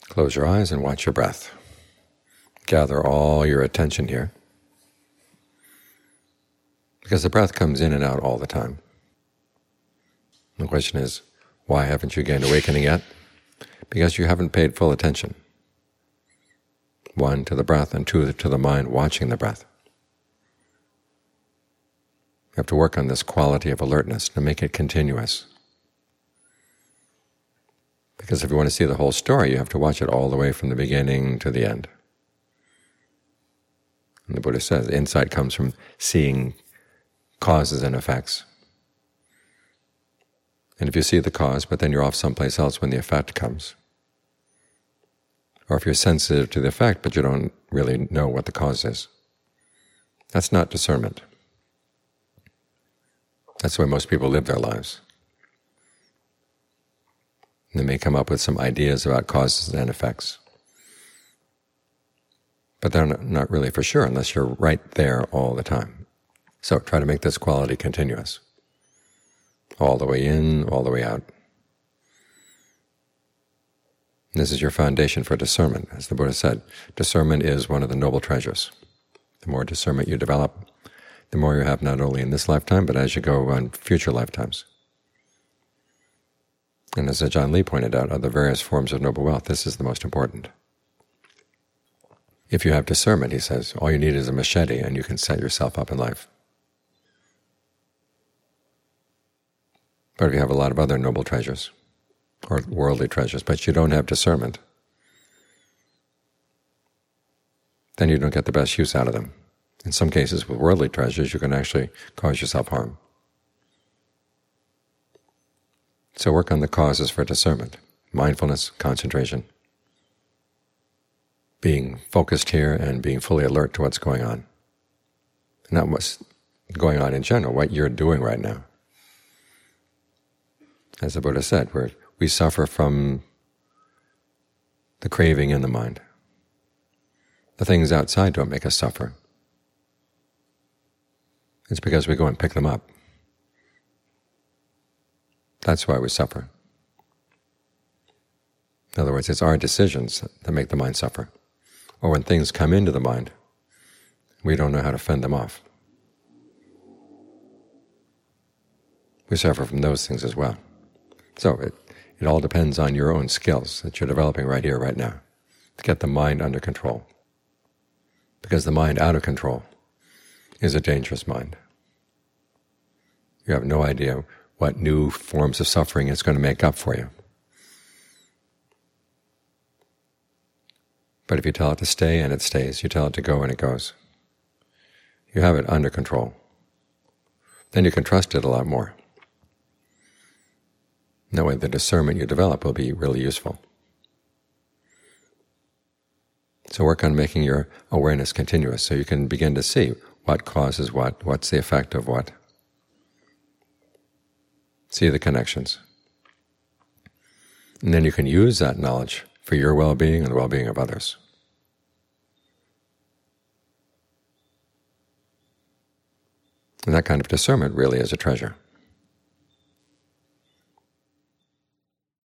Close your eyes and watch your breath. Gather all your attention here, because the breath comes in and out all the time. The question is, why haven't you gained awakening yet? Because you haven't paid full attention. 1, to the breath, and 2, to the mind watching the breath. You have to work on this quality of alertness to make it continuous. Because if you want to see the whole story, you have to watch it all the way from the beginning to the end. And the Buddha says insight comes from seeing causes and effects. And if you see the cause, but then you're off someplace else when the effect comes, or if you're sensitive to the effect but you don't really know what the cause is, that's not discernment. That's the way most people live their lives. They may come up with some ideas about causes and effects, but they're not really for sure unless you're right there all the time. So try to make this quality continuous, all the way in, all the way out. This is your foundation for discernment. As the Buddha said, discernment is one of the noble treasures. The more discernment you develop, the more you have not only in this lifetime, but as you go on future lifetimes. And as Ajaan Lee pointed out, of the various forms of noble wealth, this is the most important. If you have discernment, he says, all you need is a machete and you can set yourself up in life. But if you have a lot of other noble treasures, or worldly treasures, but you don't have discernment, then you don't get the best use out of them. In some cases, with worldly treasures, you can actually cause yourself harm. So work on the causes for discernment: mindfulness, concentration, being focused here and being fully alert to what's going on. Not what's going on in general, what you're doing right now. As the Buddha said, we suffer from the craving in the mind. The things outside don't make us suffer. It's because we go and pick them up. That's why we suffer. In other words, it's our decisions that make the mind suffer. Or when things come into the mind, we don't know how to fend them off. We suffer from those things as well. So it all depends on your own skills that you're developing right here, right now, to get the mind under control. Because the mind out of control is a dangerous mind. You have no idea what new forms of suffering it's going to make up for you. But if you tell it to stay, and it stays. You tell it to go, and it goes. You have it under control. Then you can trust it a lot more. That way the discernment you develop will be really useful. So work on making your awareness continuous so you can begin to see what causes what, what's the effect of what. See the connections. And then you can use that knowledge for your well-being and the well-being of others. And that kind of discernment really is a treasure.